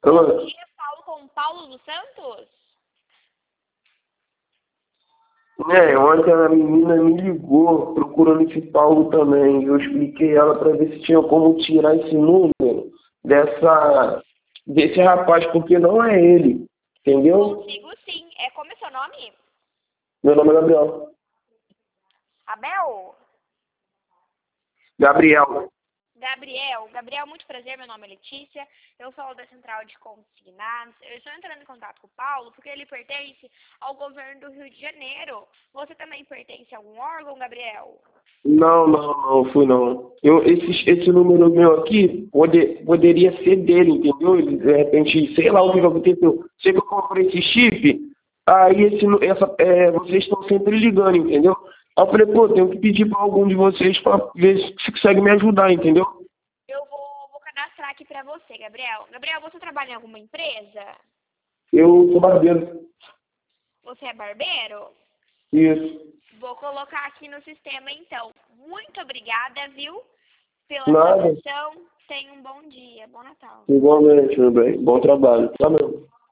Bom Ah, dia, falo com Paulo dos Santos? ontem a menina me ligou procurando esse Paulo também. Eu expliquei ela para ver se tinha como tirar esse número desse rapaz, porque não é ele. Entendeu? Consigo sim. Como é seu nome? Meu nome é Gabriel. Abel? Gabriel. Gabriel, muito prazer, meu nome é Letícia, eu falo da Central de Consignados. Eu estou entrando em contato com o Paulo porque ele pertence ao governo do Rio de Janeiro. Você também pertence a algum órgão, Gabriel? Não fui não. Esse número meu aqui poderia ser dele, entendeu? Ele, de repente, sei lá o que aconteceu. Sei que eu comprei esse chip, aí vocês estão sempre ligando, entendeu? Aí eu falei, pô, tenho que pedir para algum de vocês para ver se consegue me ajudar, entendeu? Eu vou cadastrar aqui para você, Gabriel. Gabriel, você trabalha em alguma empresa? Eu sou barbeiro. Você é barbeiro? Isso. Vou colocar aqui no sistema, então. Muito obrigada, viu, pela sua Nada. atenção. Tenha um bom dia. Bom Natal. Igualmente, meu bem. Bom trabalho. Tá mesmo.